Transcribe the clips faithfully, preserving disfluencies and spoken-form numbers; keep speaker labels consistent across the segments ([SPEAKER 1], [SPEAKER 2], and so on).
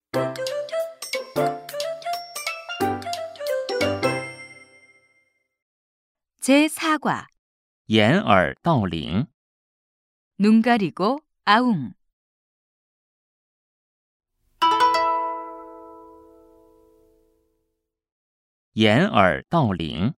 [SPEAKER 1] 제사 과
[SPEAKER 2] 掩耳盗铃.
[SPEAKER 1] 눈 가리고 아웅.
[SPEAKER 2] 掩耳盗铃。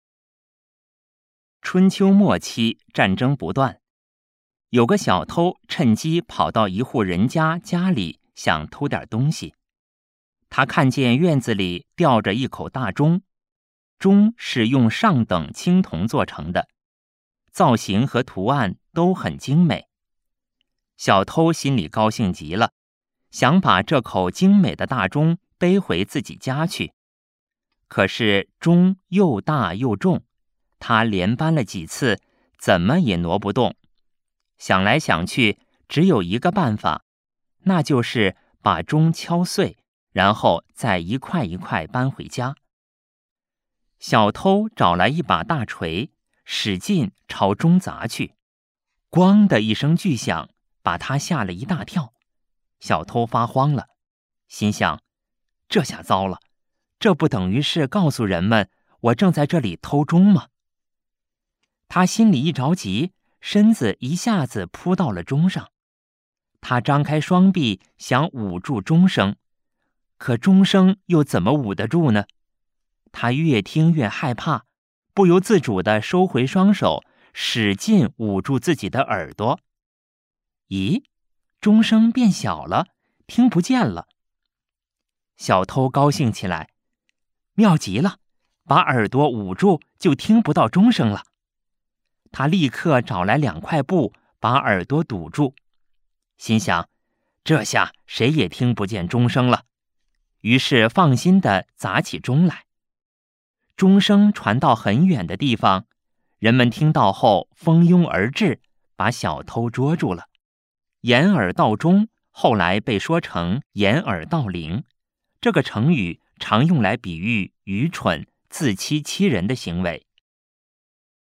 [SPEAKER 2] 春秋末期，战争不断，有个小偷趁机跑到一户人家家里，想偷点东西。他看见院子里吊着一口大钟，钟是用上等青铜做成的，造型和图案都很精美。小偷心里高兴极了，想把这口精美的大钟背回自己家去。可是钟又大又重，他连搬了几次，怎么也挪不动。想来想去，只有一个办法，那就是把钟敲碎，然后再一块一块搬回家。小偷找来一把大锤，使劲朝钟砸去，咣的一声巨响，把他吓了一大跳。小偷发慌了，心想，这下糟了，这不等于是告诉人们我正在这里偷钟吗？他心里一着急，身子一下子扑到了钟上。他张开双臂想捂住钟声，可钟声又怎么捂得住呢？他越听越害怕，不由自主地收回双手，使劲捂住自己的耳朵。咦，钟声变小了，听不见了。小偷高兴起来，妙极了，把耳朵捂住就听不到钟声了。他立刻找来两块布，把耳朵堵住，心想，这下谁也听不见钟声了。于是放心地砸起钟来。钟声传到很远的地方，人们听到后蜂拥而至，把小偷捉住了。掩耳盗钟后来被说成掩耳盗铃，这个成语常用来比喻愚蠢、自欺欺人的行为。